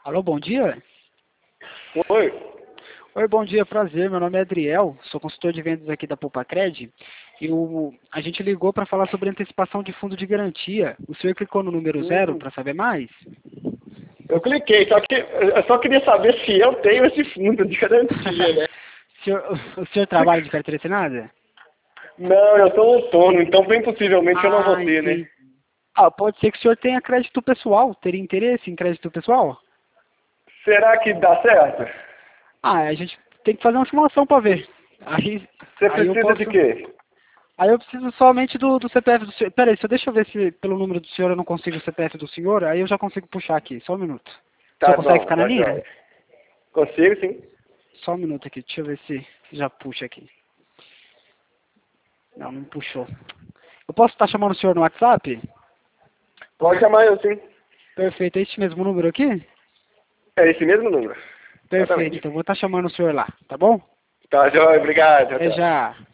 Alô, bom dia? Oi. Oi, bom dia, prazer. Meu nome é Adriel, sou consultor de vendas aqui da Poupa-Cred. A gente ligou para falar sobre antecipação de fundo de garantia. O senhor clicou no número 0 para saber mais? Eu cliquei, só que eu só queria saber se eu tenho esse fundo de garantia, né? O senhor trabalha de carteira assinada? Não, eu sou autônomo, então bem possivelmente eu não vou ter, né? Entendi. Ah, pode ser que o senhor tenha crédito pessoal. Teria interesse em crédito pessoal? Será que dá certo? Ah, a gente tem que fazer uma simulação para ver. Você Aí eu precisa de posso. quê? Aí eu preciso somente do CPF do senhor. Peraí, só deixa eu ver se pelo número do senhor eu não consigo o CPF do senhor, aí eu já consigo puxar aqui. Só um minuto. O senhor Tá consegue bom, ficar na tá linha? jóia. Consigo, sim. Só um minuto aqui, deixa eu ver se já puxa aqui. Não, não puxou. Eu posso estar chamando o senhor no WhatsApp? Pode chamar eu, sim. Perfeito, é este mesmo número aqui? É esse mesmo número. Perfeito, Exatamente. então eu vou estar chamando o senhor lá, tá bom? Tá jóia, obrigado. Tchau, Até tchau. já.